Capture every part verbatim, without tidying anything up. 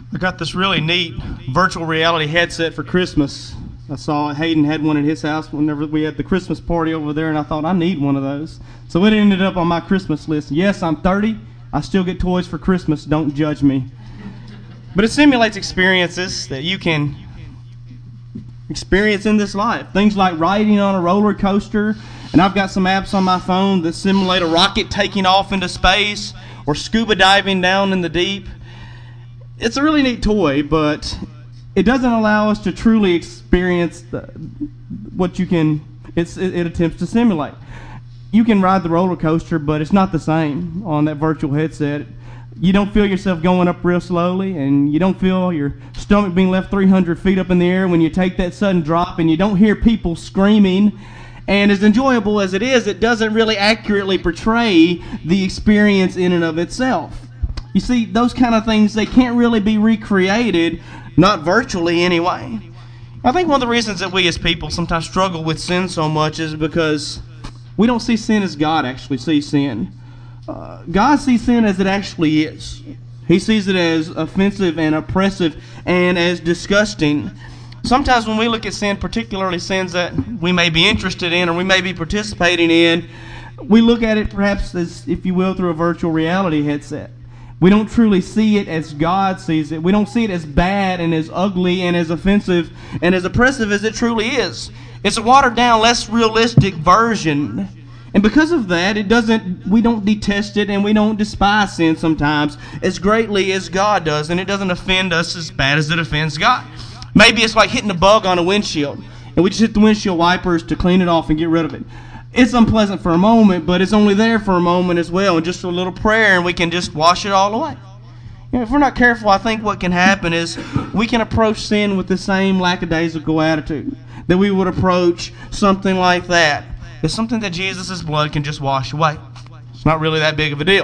I got this really neat virtual reality headset for Christmas. I saw Hayden had one at his house whenever we had the Christmas party over there, and I thought, I need one of those. So it ended up on my Christmas list. Yes, I'm thirty. I still get toys for Christmas. Don't judge me. But it simulates experiences that you can experience in this life. Things like riding on a roller coaster, and I've got some apps on my phone that simulate a rocket taking off into space or scuba diving down in the deep. It's a really neat toy, but it doesn't allow us to truly experience the, what you can, it's, it, it attempts to simulate. You can ride the roller coaster, but it's not the same on that virtual headset. You don't feel yourself going up real slowly, and you don't feel your stomach being left three hundred feet up in the air when you take that sudden drop, and you don't hear people screaming. And as enjoyable as it is, it doesn't really accurately portray the experience in and of itself. You see, those kind of things, they can't really be recreated, not virtually anyway. I think one of the reasons that we as people sometimes struggle with sin so much is because we don't see sin as God actually sees sin. Uh, God sees sin as it actually is. He sees it as offensive and oppressive and as disgusting. Sometimes when we look at sin, particularly sins that we may be interested in or we may be participating in, we look at it perhaps as, if you will, through a virtual reality headset. We don't truly see it as God sees it. We don't see it as bad and as ugly and as offensive and as oppressive as it truly is. It's a watered down, less realistic version. And because of that, it doesn't. We don't detest it and we don't despise sin sometimes as greatly as God does, and it doesn't offend us as bad as it offends God. Maybe it's like hitting a bug on a windshield, and we just hit the windshield wipers to clean it off and get rid of it. It's unpleasant for a moment, but it's only there for a moment as well, and just a little prayer, and we can just wash it all away. You know, if we're not careful, I think what can happen is we can approach sin with the same lackadaisical attitude that we would approach something like that. It's something that Jesus' blood can just wash away. It's not really that big of a deal.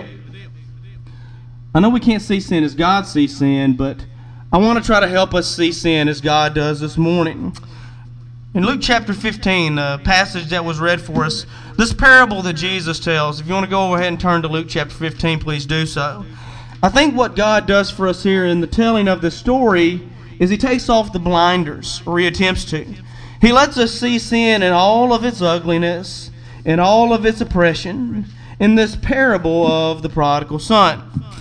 I know we can't see sin as God sees sin, but I want to try to help us see sin as God does this morning. In Luke chapter fifteen, a passage that was read for us, this parable that Jesus tells, if you want to go ahead and turn to Luke chapter fifteen, please do so. I think what God does for us here in the telling of this story is He takes off the blinders, or He attempts to. He lets us see sin in all of its ugliness, in all of its oppression, in this parable of the prodigal son.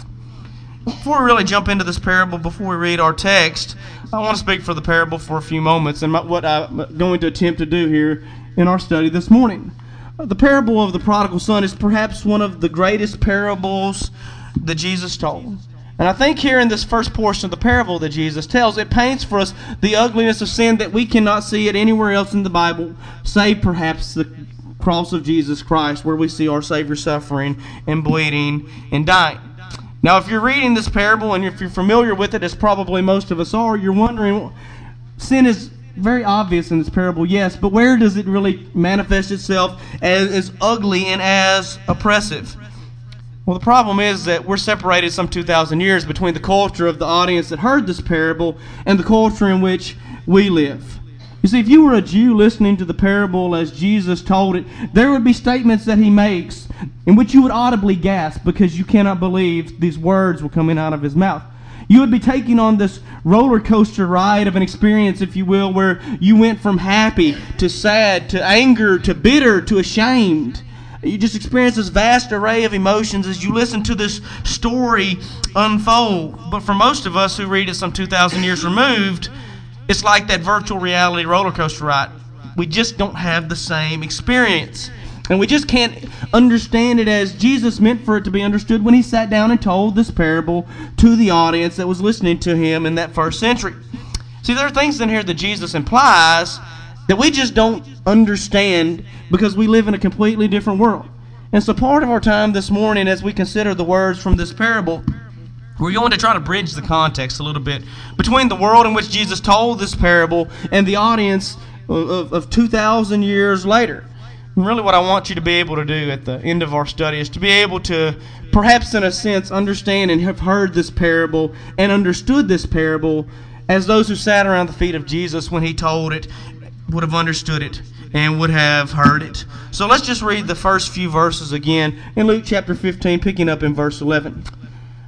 Before we really jump into this parable, before we read our text, I want to speak for the parable for a few moments and what I'm going to attempt to do here in our study this morning. The parable of the prodigal son is perhaps one of the greatest parables that Jesus told. And I think here in this first portion of the parable that Jesus tells, it paints for us the ugliness of sin that we cannot see it anywhere else in the Bible, save perhaps the cross of Jesus Christ, where we see our Savior suffering and bleeding and dying. Now, if you're reading this parable, and if you're familiar with it, as probably most of us are, you're wondering, sin is very obvious in this parable, yes, but where does it really manifest itself as, as ugly and as oppressive? Well, the problem is that we're separated some two thousand years between the culture of the audience that heard this parable and the culture in which we live. You see, if you were a Jew listening to the parable as Jesus told it, there would be statements that He makes in which you would audibly gasp because you cannot believe these words were coming out of His mouth. You would be taking on this roller coaster ride of an experience, if you will, where you went from happy to sad to anger to bitter to ashamed. You just experience this vast array of emotions as you listen to this story unfold. But for most of us who read it some two thousand years removed, it's like that virtual reality roller coaster ride. We just don't have the same experience. And we just can't understand it as Jesus meant for it to be understood when He sat down and told this parable to the audience that was listening to Him in that first century. See, there are things in here that Jesus implies that we just don't understand because we live in a completely different world. And so part of our time this morning as we consider the words from this parable, we're going to try to bridge the context a little bit between the world in which Jesus told this parable and the audience of, of, of two thousand years later. And really what I want you to be able to do at the end of our study is to be able to, perhaps in a sense, understand and have heard this parable and understood this parable as those who sat around the feet of Jesus when He told it would have understood it and would have heard it. So let's just read the first few verses again in Luke chapter fifteen, picking up in verse eleven.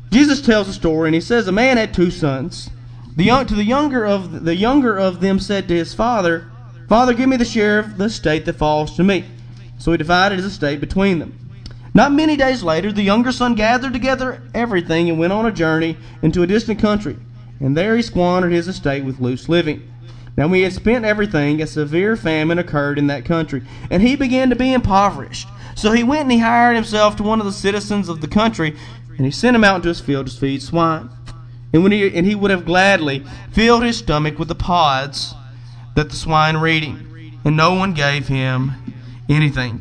Jesus tells a story, and he says a man had two sons. The young, to the younger of the younger of them said to his father, "Father, give me the share of the estate that falls to me." So he divided his estate between them. Not many days later, the younger son gathered together everything and went on a journey into a distant country, and there he squandered his estate with loose living. Now when he had spent everything, a severe famine occurred in that country, and he began to be impoverished. So he went and he hired himself to one of the citizens of the country, and he sent him out into his field to feed swine. And when he and he would have gladly filled his stomach with the pods that the swine were eating, and no one gave him anything.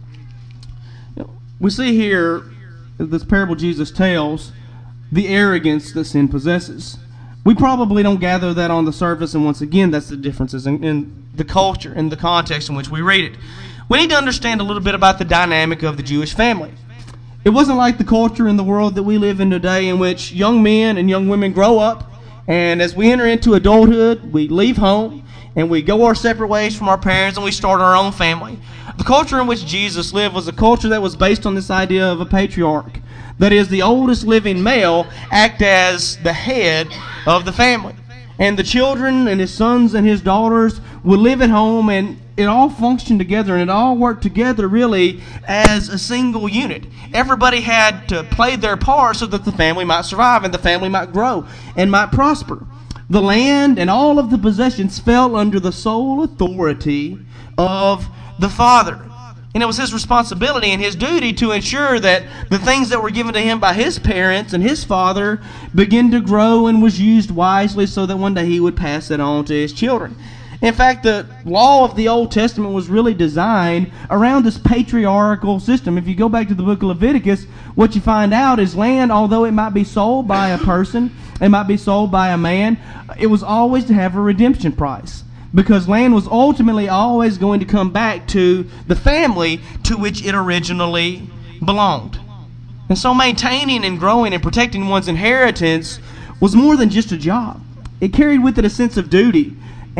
We see here, this parable Jesus tells, the arrogance that sin possesses. We probably don't gather that on the surface, and once again, that's the differences in, in the culture and the context in which we read it. We need to understand a little bit about the dynamic of the Jewish family. It wasn't like the culture in the world that we live in today, in which young men and young women grow up, and as we enter into adulthood, we leave home, and we go our separate ways from our parents, and we start our own family. The culture in which Jesus lived was a culture that was based on this idea of a patriarch. That is, the oldest living male act as the head of the family. And the children and his sons and his daughters would live at home, and it all functioned together, and it all worked together really as a single unit. Everybody had to play their part so that the family might survive and the family might grow and might prosper. The land and all of the possessions fell under the sole authority of the father. And it was his responsibility and his duty to ensure that the things that were given to him by his parents and his father began to grow and was used wisely, so that one day he would pass it on to his children. In fact, the law of the Old Testament was really designed around this patriarchal system. If you go back to the book of Leviticus, what you find out is land, although it might be sold by a person, it might be sold by a man, it was always to have a redemption price. Because land was ultimately always going to come back to the family to which it originally belonged. And so maintaining and growing and protecting one's inheritance was more than just a job. It carried with it a sense of duty.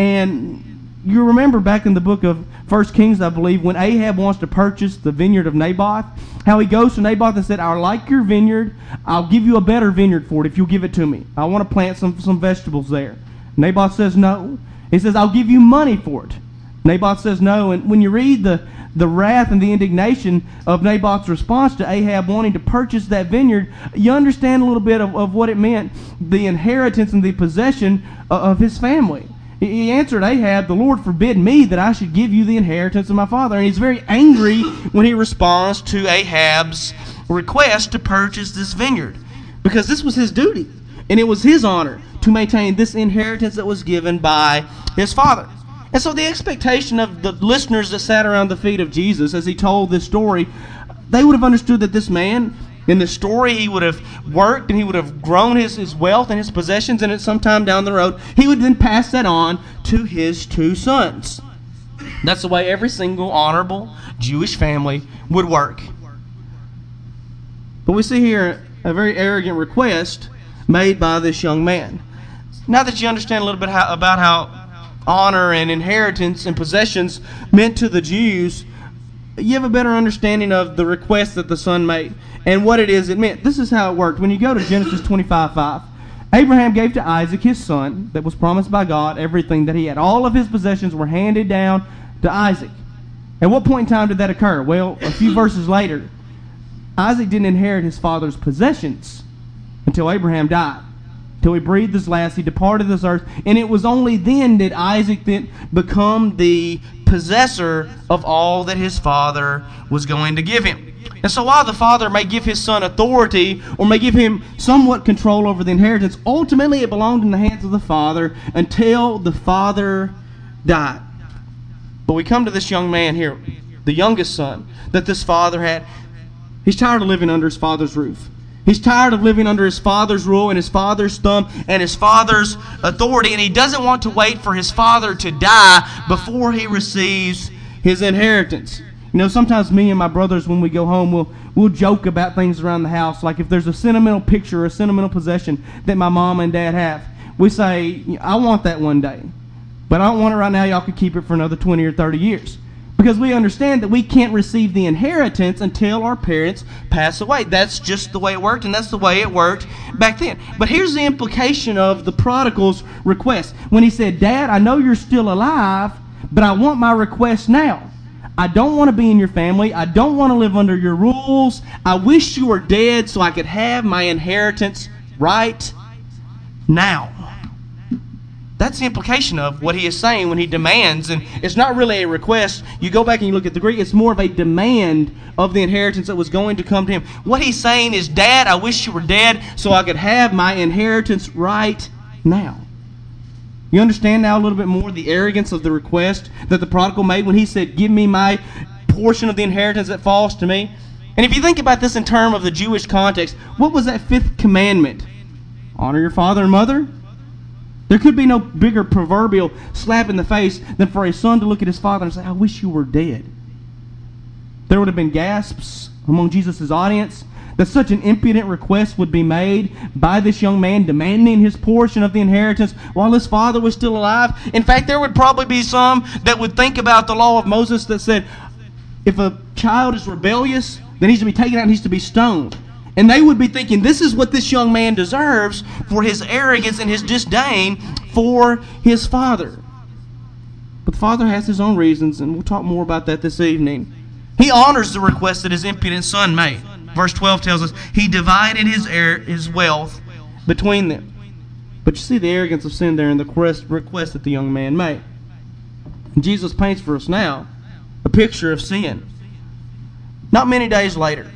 And you remember back in the book of First Kings, I believe, when Ahab wants to purchase the vineyard of Naboth, how he goes to Naboth and said, "I like your vineyard. I'll give you a better vineyard for it if you'll give it to me. I want to plant some, some vegetables there." Naboth says no. He says, "I'll give you money for it." Naboth says no. And when you read the, the wrath and the indignation of Naboth's response to Ahab wanting to purchase that vineyard, you understand a little bit of, of what it meant, the inheritance and the possession of, of his family. He answered Ahab, "The Lord forbid me that I should give you the inheritance of my father." And he's very angry when he responds to Ahab's request to purchase this vineyard, because this was his duty, and it was his honor to maintain this inheritance that was given by his father. And so the expectation of the listeners that sat around the feet of Jesus as he told this story, they would have understood that this man, in this story, he would have worked and he would have grown his, his wealth and his possessions, and at some time down the road, he would then pass that on to his two sons. That's the way every single honorable Jewish family would work. But we see here a very arrogant request made by this young man. Now that you understand a little bit how, about how honor and inheritance and possessions meant to the Jews, you have a better understanding of the request that the son made and what it is it meant. This is how it worked. When you go to Genesis twenty-five five, Abraham gave to Isaac, his son, that was promised by God, everything that he had. All of his possessions were handed down to Isaac. At what point in time did that occur? Well, a few verses later, Isaac didn't inherit his father's possessions until Abraham died. Till he breathed his last, he departed this earth, and it was only then did Isaac then become the possessor of all that his father was going to give him. And so while the father may give his son authority or may give him somewhat control over the inheritance, ultimately it belonged in the hands of the father until the father died. But we come to this young man here, the youngest son that this father had. He's tired of living under his father's roof. He's tired of living under his father's rule and his father's thumb and his father's authority, and he doesn't want to wait for his father to die before he receives his inheritance. You know, sometimes me and my brothers, when we go home, we'll, we'll joke about things around the house. Like if there's a sentimental picture or a sentimental possession that my mom and dad have, we say, "I want that one day. But I don't want it right now. Y'all can keep it for another twenty or thirty years. Because we understand that we can't receive the inheritance until our parents pass away. That's just the way it worked, and that's the way it worked back then. But here's the implication of the prodigal's request. When he said, Dad, I know you're still alive, but I want my request now. I don't want to be in your family. I don't want to live under your rules. I wish you were dead so I could have my inheritance right now. That's the implication of what he is saying when he demands, and it's not really a request. You go back and you look at the Greek, it's more of a demand of the inheritance that was going to come to him. What he's saying is, Dad, I wish you were dead so I could have my inheritance right now. You understand now a little bit more the arrogance of the request that the prodigal made when he said, give me my portion of the inheritance that falls to me. And if you think about this in terms of the Jewish context, what was that fifth commandment? Honor your father and mother. There could be no bigger proverbial slap in the face than for a son to look at his father and say, I wish you were dead. There would have been gasps among Jesus' audience that such an impudent request would be made by this young man demanding his portion of the inheritance while his father was still alive. In fact, there would probably be some that would think about the law of Moses that said, if a child is rebellious, then he's to be taken out and he's to be stoned. And they would be thinking, this is what this young man deserves for his arrogance and his disdain for his father. But the father has his own reasons, and we'll talk more about that this evening. He honors the request that his impudent son made. Verse twelve tells us, he divided his heir, his wealth between them. But you see the arrogance of sin there in the request that the young man made. And Jesus paints for us now a picture of sin. Not many days later,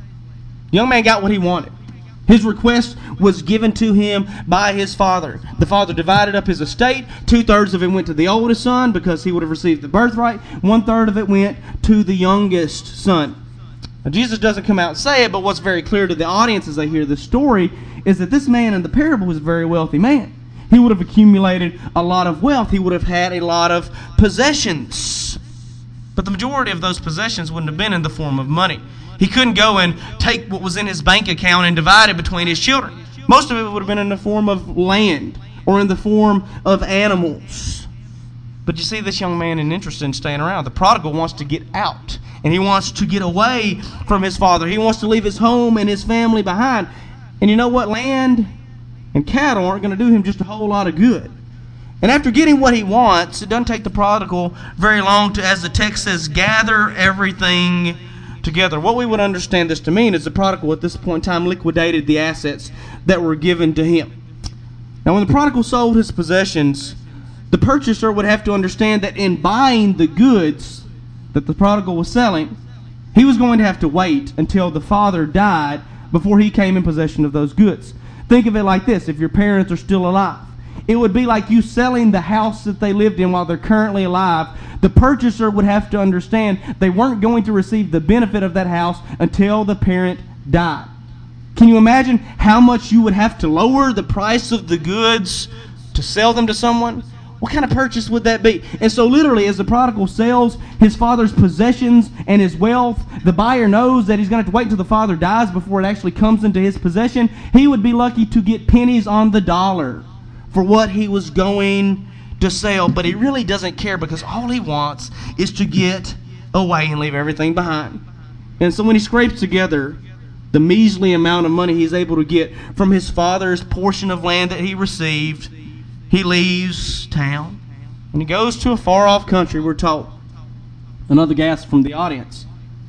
the young man got what he wanted. His request was given to him by his father. The father divided up his estate. Two-thirds of it went to the oldest son because he would have received the birthright. One-third of it went to the youngest son. Now, Jesus doesn't come out and say it, but what's very clear to the audience as they hear this story is that this man in the parable was a very wealthy man. He would have accumulated a lot of wealth. He would have had a lot of possessions. But the majority of those possessions wouldn't have been in the form of money. He couldn't go and take what was in his bank account and divide it between his children. Most of it would have been in the form of land or in the form of animals. But you see, this young man isn't interested in staying around. The prodigal wants to get out, and he wants to get away from his father. He wants to leave his home and his family behind. And you know what? Land and cattle aren't going to do him just a whole lot of good. And after getting what he wants, it doesn't take the prodigal very long to, as the text says, gather everything together. What we would understand this to mean is the prodigal at this point in time liquidated the assets that were given to him. Now when the prodigal sold his possessions, the purchaser would have to understand that in buying the goods that the prodigal was selling, he was going to have to wait until the father died before he came in possession of those goods. Think of it like this: if your parents are still alive, it would be like you selling the house that they lived in while they're currently alive. The purchaser would have to understand they weren't going to receive the benefit of that house until the parent died. Can you imagine how much you would have to lower the price of the goods to sell them to someone? What kind of purchase would that be? And so literally, as the prodigal sells his father's possessions and his wealth, the buyer knows that he's going to have to wait until the father dies before it actually comes into his possession. He would be lucky to get pennies on the dollar for what he was going to sell, but he really doesn't care because all he wants is to get away and leave everything behind. And so when he scrapes together the measly amount of money he's able to get from his father's portion of land that he received, he leaves town and he goes to a far-off country, we're told. Another gasp from the audience.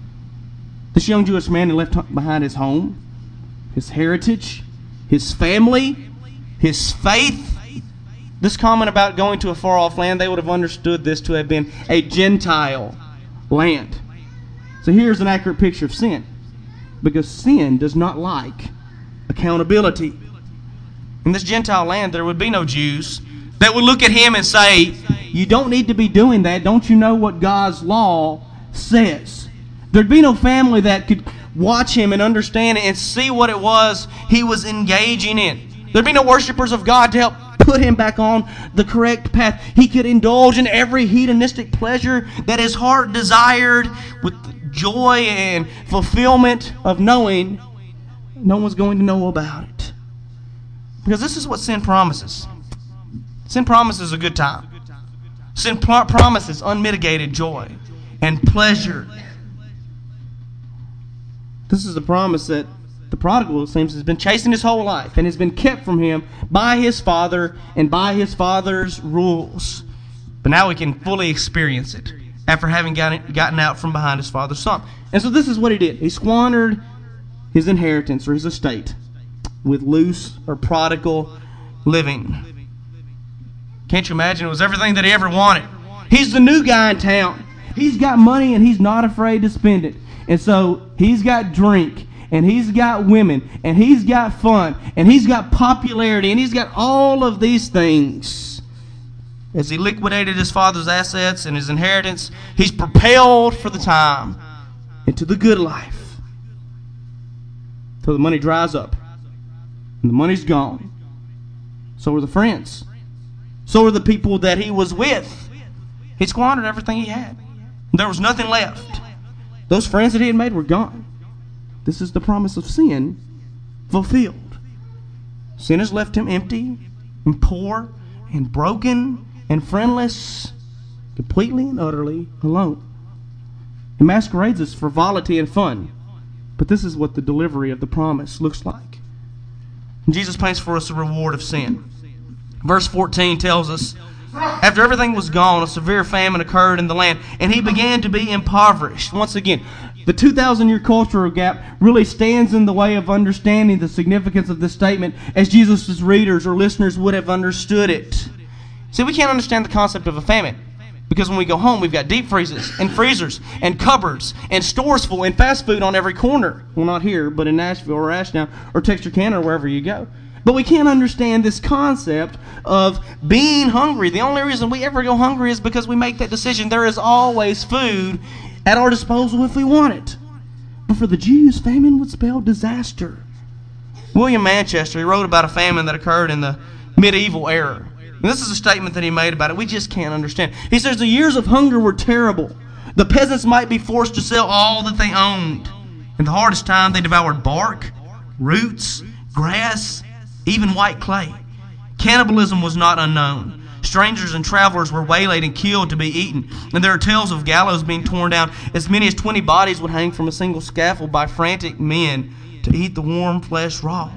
This young Jewish man had left behind his home, his heritage, his family, his faith. This comment about going to a far-off land, they would have understood this to have been a Gentile land. So here's an accurate picture of sin. Because sin does not like accountability. In this Gentile land, there would be no Jews that would look at him and say, you don't need to be doing that. Don't you know what God's law says? There'd be no family that could watch him and understand it and see what it was he was engaging in. There'd be no worshipers of God to help put him back on the correct path. He could indulge in every hedonistic pleasure that his heart desired with joy and fulfillment of knowing no one's going to know about it. Because this is what sin promises. Sin promises a good time. Sin pro- promises unmitigated joy. and pleasure. This is a promise that the prodigal, it seems, has been chasing his whole life and has been kept from him by his father and by his father's rules. But now he can fully experience it after having gotten, gotten out from behind his father's son. And so this is what he did. He squandered his inheritance or his estate with loose or prodigal living. Can't you imagine? It was everything that he ever wanted. He's the new guy in town. He's got money and he's not afraid to spend it. And so he's got drink, and he's got women, and he's got fun, and he's got popularity, and he's got all of these things. As he liquidated his father's assets and his inheritance, he's propelled for the time into the good life. Till the money dries up, and the money's gone. So are the friends. So are the people that he was with. He squandered everything he had. There was nothing left. Those friends that he had made were gone. This is the promise of sin fulfilled. Sin has left him empty and poor and broken and friendless, completely and utterly alone. It masquerades as frivolity and fun, but this is what the delivery of the promise looks like. And Jesus paints for us the reward of sin. Verse fourteen tells us, after everything was gone, a severe famine occurred in the land, and he began to be impoverished. Once again, the two thousand year cultural gap really stands in the way of understanding the significance of this statement as Jesus' readers or listeners would have understood it. See, we can't understand the concept of a famine because when we go home, we've got deep freezes and freezers and cupboards and stores full and fast food on every corner. Well, not here, but in Nashville or Ashdown or Texarkana or wherever you go. But we can't understand this concept of being hungry. The only reason we ever go hungry is because we make that decision. There is always food at our disposal if we want it. But for the Jews, famine would spell disaster. William Manchester, he wrote about a famine that occurred in the medieval era. And this is a statement that he made about it. We just can't understand. He says, the years of hunger were terrible. The peasants might be forced to sell all that they owned. In the hardest time, they devoured bark, roots, grass, even white clay. Cannibalism was not unknown. Strangers and travelers were waylaid and killed to be eaten. And there are tales of gallows being torn down. As many as twenty bodies would hang from a single scaffold by frantic men to eat the warm flesh raw.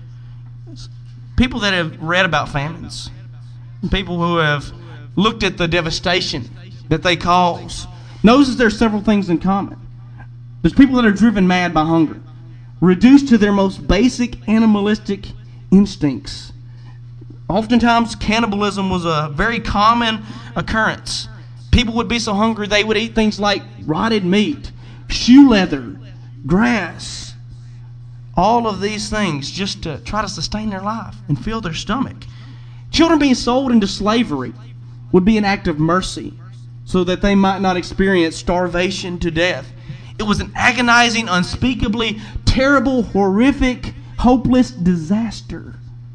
People that have read about famines, people who have looked at the devastation that they cause, knows that there are several things in common. There's people that are driven mad by hunger, reduced to their most basic animalistic instincts. Oftentimes, cannibalism was a very common occurrence. People would be so hungry they would eat things like rotted meat, shoe leather, grass, all of these things just to try to sustain their life and fill their stomach. Children being sold into slavery would be an act of mercy so that they might not experience starvation to death. It was an agonizing, unspeakably terrible, horrific, hopeless disaster.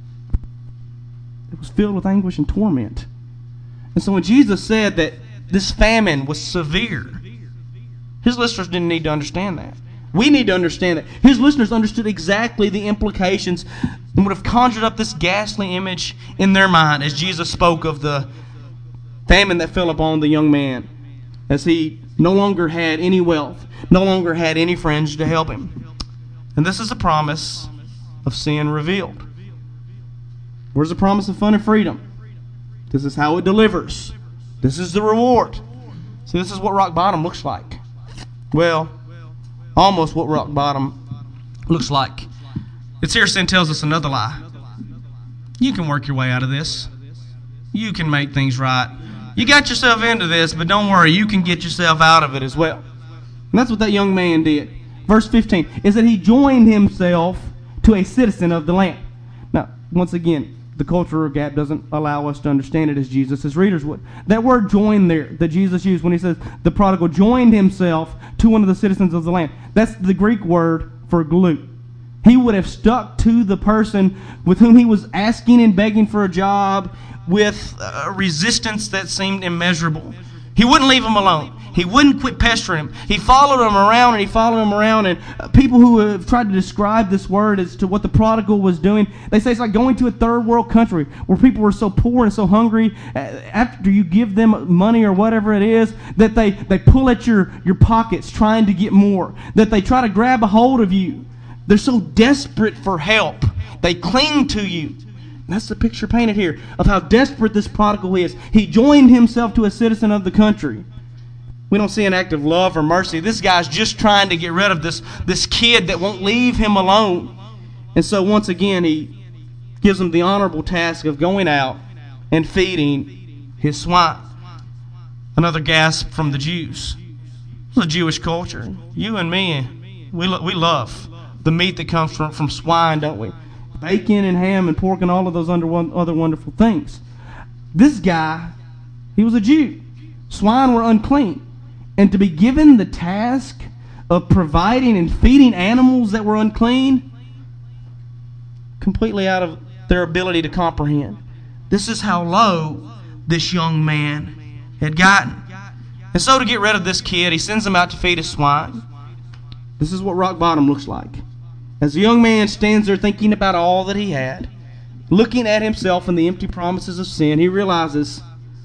It was filled with anguish and torment. And so when Jesus said that this famine was severe, his listeners didn't need to understand that. We need to understand that. His listeners understood exactly the implications and would have conjured up this ghastly image in their mind as Jesus spoke of the famine that fell upon the young man as he no longer had any wealth, no longer had any friends to help him. And this is a promise of sin revealed. Where's the promise of fun and freedom? This is how it delivers. This is the reward. See, this is what rock bottom looks like. Well, almost what rock bottom looks like. It's here sin tells us another lie. You can work your way out of this. You can make things right. You got yourself into this, but don't worry, you can get yourself out of it as well. And that's what that young man did. Verse fifteen is that he joined himself to a citizen of the land. Now, once again, the cultural gap doesn't allow us to understand it as Jesus' readers would. That word join there that Jesus used when he says the prodigal joined himself to one of the citizens of the land. That's the Greek word for glue. He would have stuck to the person with whom he was asking and begging for a job with a resistance that seemed immeasurable. He wouldn't leave him alone. He wouldn't quit pestering him. He followed him around and he followed him around. And uh, people who have tried to describe this word as to what the prodigal was doing, they say it's like going to a third world country where people were so poor and so hungry. Uh, after you give them money or whatever it is, that they, they pull at your, your pockets trying to get more. That they try to grab a hold of you. They're so desperate for help. They cling to you. And that's the picture painted here of how desperate this prodigal is. He joined himself to a citizen of the country. We don't see an act of love or mercy. This guy's just trying to get rid of this, this kid that won't leave him alone. And so once again, he gives him the honorable task of going out and feeding his swine. Another gasp from the Jews. It's a Jewish culture. You and me, we, lo- we love the meat that comes from, from swine, don't we? Bacon and ham and pork and all of those under one, other wonderful things. This guy, he was a Jew. Swine were unclean. And to be given the task of providing and feeding animals that were unclean, completely out of their ability to comprehend. This is how low this young man had gotten. And so to get rid of this kid, he sends him out to feed his swine. This is what rock bottom looks like. As the young man stands there thinking about all that he had, looking at himself and the empty promises of sin, he realizes,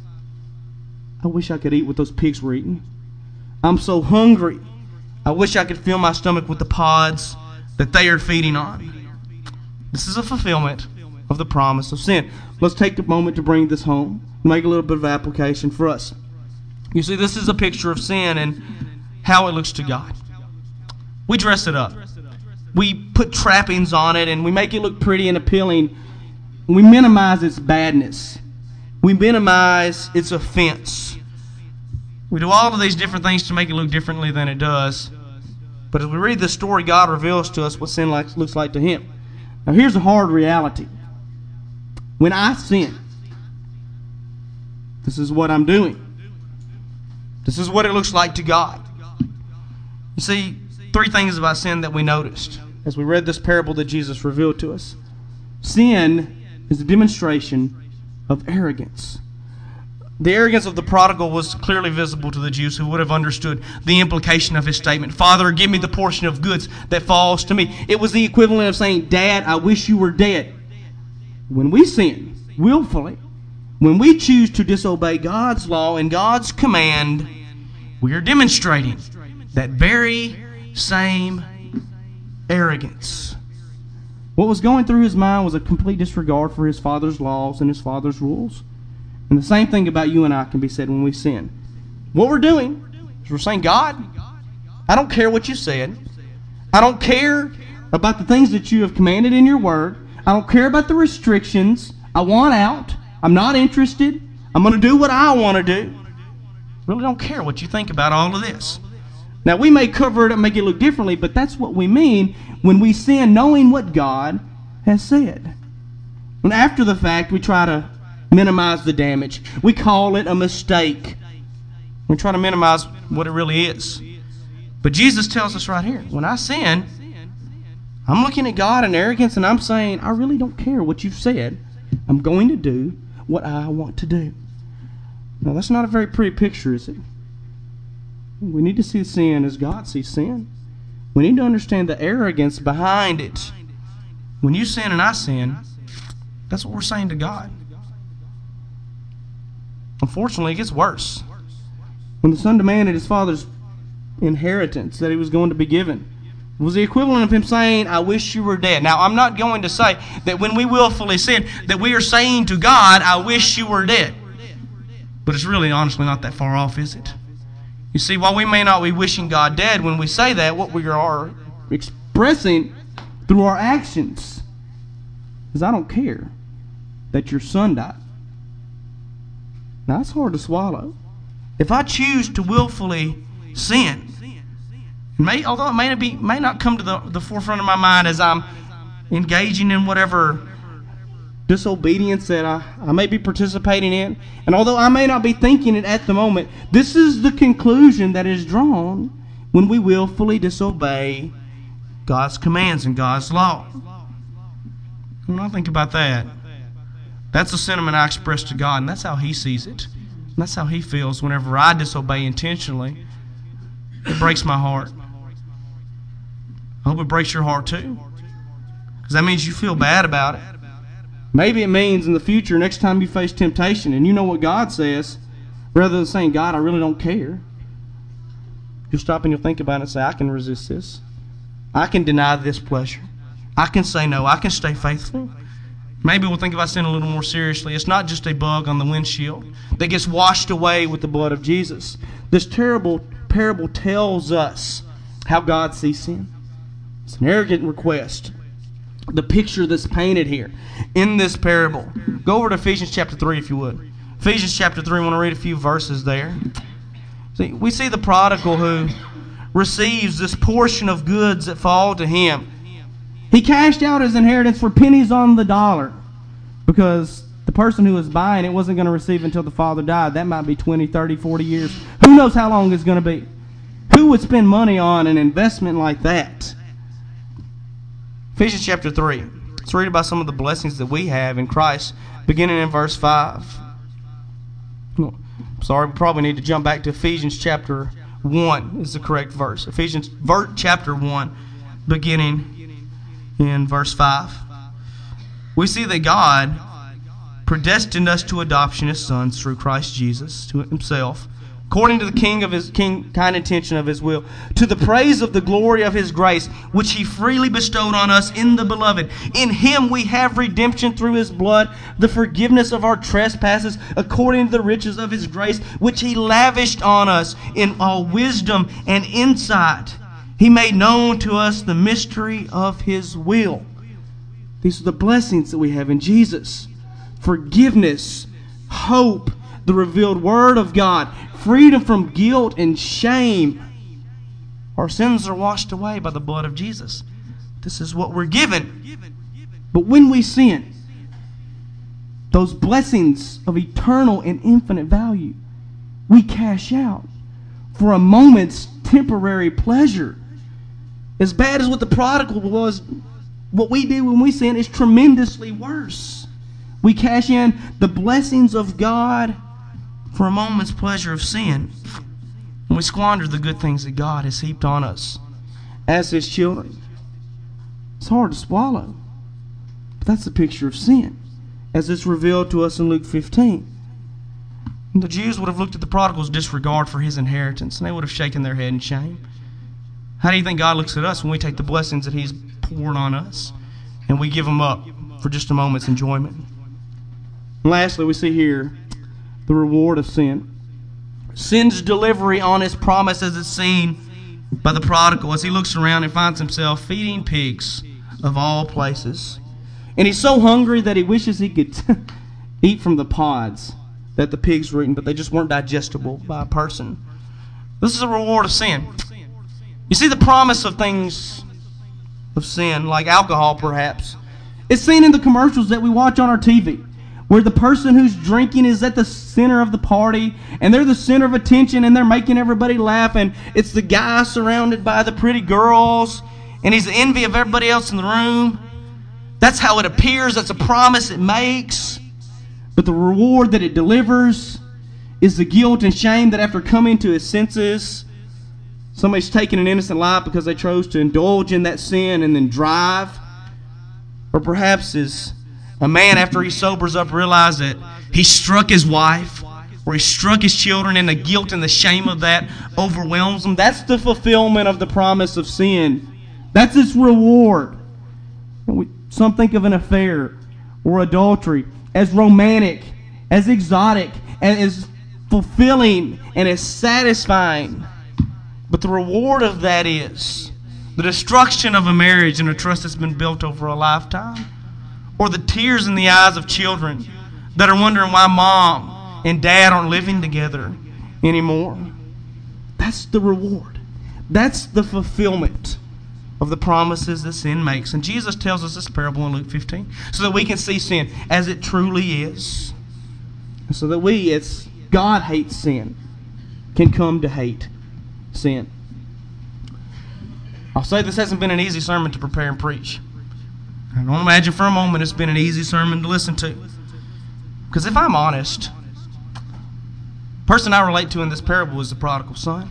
I wish I could eat what those pigs were eating. I'm so hungry. I wish I could fill my stomach with the pods that they are feeding on. This is a fulfillment of the promise of sin. Let's take a moment to bring this home and make a little bit of application for us. You see, this is a picture of sin and how it looks to God. We dress it up. We put trappings on it and we make it look pretty and appealing. We minimize its badness. We minimize its offense. We do all of these different things to make it look differently than it does. But as we read the story, God reveals to us what sin like, looks like to Him. Now here's a hard reality. When I sin, this is what I'm doing. This is what it looks like to God. You see, three things about sin that we noticed as we read this parable that Jesus revealed to us. Sin is a demonstration of arrogance. The arrogance of the prodigal was clearly visible to the Jews who would have understood the implication of his statement. Father, give me the portion of goods that falls to me. It was the equivalent of saying, Dad, I wish you were dead. When we sin willfully, when we choose to disobey God's law and God's command, we are demonstrating that very same arrogance. What was going through his mind was a complete disregard for his father's laws and his father's rules. And the same thing about you and I can be said when we sin. What we're doing is we're saying, God, I don't care what you said. I don't care about the things that you have commanded in your word. I don't care about the restrictions. I want out. I'm not interested. I'm going to do what I want to do. Really don't care what you think about all of this. Now, we may cover it and make it look differently, but that's what we mean when we sin, knowing what God has said. And after the fact, we try to minimize the damage. We call it a mistake. We try to minimize what it really is. But Jesus tells us right here, when I sin, I'm looking at God in arrogance and I'm saying, I really don't care what you've said. I'm going to do what I want to do. Now, that's not a very pretty picture, is it? We need to see sin as God sees sin. We need to understand the arrogance behind it. When you sin and I sin, that's what we're saying to God. Unfortunately, it gets worse. When the son demanded his father's inheritance that he was going to be given, it was the equivalent of him saying, I wish you were dead. Now, I'm not going to say that when we willfully sin, that we are saying to God, I wish you were dead. But it's really, honestly, not that far off, is it? You see, while we may not be wishing God dead, when we say that, what we are expressing through our actions is, I don't care that your son died. Now, that's hard to swallow. If I choose to willfully sin, may, although it may not, be, may not come to the, the forefront of my mind as I'm engaging in whatever disobedience that I, I may be participating in, and although I may not be thinking it at the moment, this is the conclusion that is drawn when we willfully disobey God's commands and God's law. When I think about that, that's the sentiment I express to God, and that's how He sees it. And that's how he feels whenever I disobey intentionally. It breaks my heart. I hope it breaks your heart too. Because that means you feel bad about it. Maybe it means in the future, next time you face temptation and you know what God says, rather than saying, God, I really don't care, you'll stop and you'll think about it and say, I can resist this. I can deny this pleasure. I can say no. I can stay faithful. Maybe we'll think about sin a little more seriously. It's not just a bug on the windshield that gets washed away with the blood of Jesus. This terrible parable tells us how God sees sin. It's an arrogant request. The picture that's painted here in this parable. Go over to Ephesians chapter three if you would. Ephesians chapter three, I want to read a few verses there. See, we see the prodigal who receives this portion of goods that fall to him. He cashed out his inheritance for pennies on the dollar because the person who was buying it wasn't going to receive until the father died. That might be twenty, thirty, forty years. Who knows how long it's going to be? Who would spend money on an investment like that? Ephesians chapter three. Let's read about some of the blessings that we have in Christ, beginning in verse five. No, sorry, we probably need to jump back to Ephesians chapter one is the correct verse. Ephesians chapter one, beginning in verse five. We see that God predestined us to adoption as sons through Christ Jesus to himself, according to the king of his king kind intention of his will, to the praise of the glory of his grace, which he freely bestowed on us in the beloved. In him we have redemption through his blood, the forgiveness of our trespasses, according to the riches of his grace, which he lavished on us in all wisdom and insight. He made known to us the mystery of his will. These are the blessings that we have in Jesus. Forgiveness, hope, the revealed Word of God, freedom from guilt and shame. Our sins are washed away by the blood of Jesus. This is what we're given. But when we sin, those blessings of eternal and infinite value, we cash out for a moment's temporary pleasure. As bad as what the prodigal was, what we do when we sin is tremendously worse. We cash in the blessings of God for a moment's pleasure of sin. And we squander the good things that God has heaped on us as his children. It's hard to swallow. But that's the picture of sin, as it's revealed to us in Luke fifteen. And the Jews would have looked at the prodigal's disregard for his inheritance, and they would have shaken their head in shame. How do you think God looks at us when we take the blessings that he's poured on us and we give them up for just a moment's enjoyment? And lastly, we see here the reward of sin. Sin's delivery on his promise as it's seen by the prodigal as he looks around and finds himself feeding pigs of all places. And he's so hungry that he wishes he could eat from the pods that the pigs were eating, but they just weren't digestible by a person. This is a reward of sin. You see, the promise of things of sin, like alcohol perhaps, it's seen in the commercials that we watch on our T V, where the person who's drinking is at the center of the party, and they're the center of attention, and they're making everybody laugh, and it's the guy surrounded by the pretty girls, and he's the envy of everybody else in the room. That's how it appears. That's a promise it makes. But the reward that it delivers is the guilt and shame that after coming to his senses, somebody's taken an innocent life because they chose to indulge in that sin and then drive. Or perhaps is a man, after he sobers up, realizes that he struck his wife or he struck his children, and the guilt and the shame of that overwhelms him. That's the fulfillment of the promise of sin. That's its reward. And we, some think of an affair or adultery as romantic, as exotic, and as fulfilling and as satisfying. But the reward of that is the destruction of a marriage and a trust that's been built over a lifetime. Or the tears in the eyes of children that are wondering why mom and dad aren't living together anymore. That's the reward. That's the fulfillment of the promises that sin makes. And Jesus tells us this parable in Luke fifteen so that we can see sin as it truly is. And so that we, as God hates sin, can come to hate sin. I'll say this hasn't been an easy sermon to prepare and preach. I don't imagine for a moment it's been an easy sermon to listen to. Because if I'm honest, person I relate to in this parable is the prodigal son.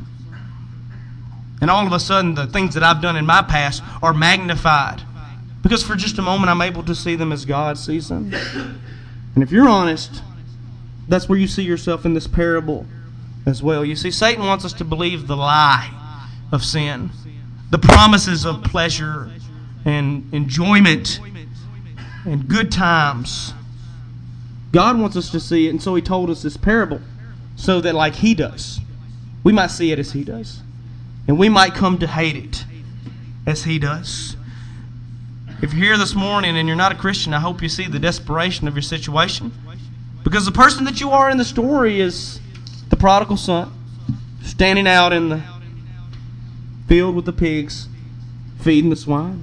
And all of a sudden, the things that I've done in my past are magnified. Because for just a moment, I'm able to see them as God sees them. And if you're honest, that's where you see yourself in this parable as well. You see, Satan wants us to believe the lie of sin, the promises of pleasure and enjoyment and good times. God wants us to see it, and so He told us this parable so that, like He does, we might see it as He does. And we might come to hate it as He does. If you're here this morning and you're not a Christian, I hope you see the desperation of your situation. Because the person that you are in the story is the prodigal son, standing out in the field with the pigs, feeding the swine.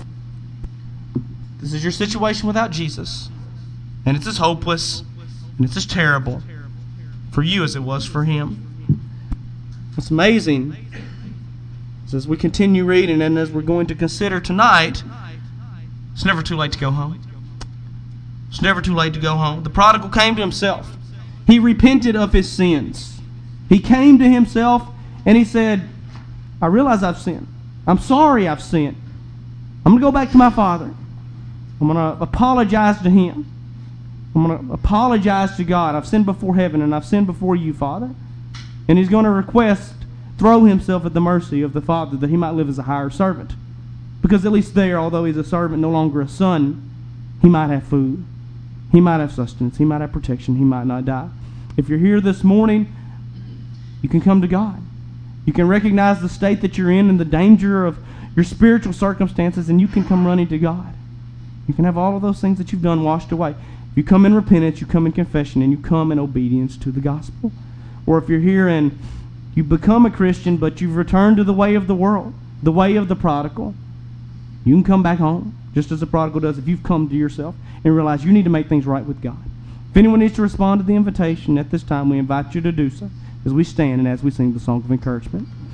This is your situation without Jesus. And it's as hopeless and it's as terrible for you as it was for him. What's amazing is as we continue reading and as we're going to consider tonight, it's never too late to go home. It's never too late to go home. The prodigal came to himself. He repented of his sins. He came to himself and he said, I realize I've sinned. I'm sorry I've sinned. I'm going to go back to my father. I'm going to apologize to him. I'm going to apologize to God. I've sinned before heaven and I've sinned before you, Father. And he's going to request, throw himself at the mercy of the Father that he might live as a higher servant. Because at least there, although he's a servant, no longer a son, he might have food. He might have sustenance. He might have protection. He might not die. If you're here this morning, you can come to God. You can recognize the state that you're in and the danger of your spiritual circumstances, and you can come running to God. You can have all of those things that you've done washed away. You come in repentance, you come in confession, and you come in obedience to the gospel. Or if you're here and you become a Christian, but you've returned to the way of the world, the way of the prodigal, you can come back home, just as the prodigal does if you've come to yourself and realize you need to make things right with God. If anyone needs to respond to the invitation at this time, we invite you to do so as we stand and as we sing the song of encouragement.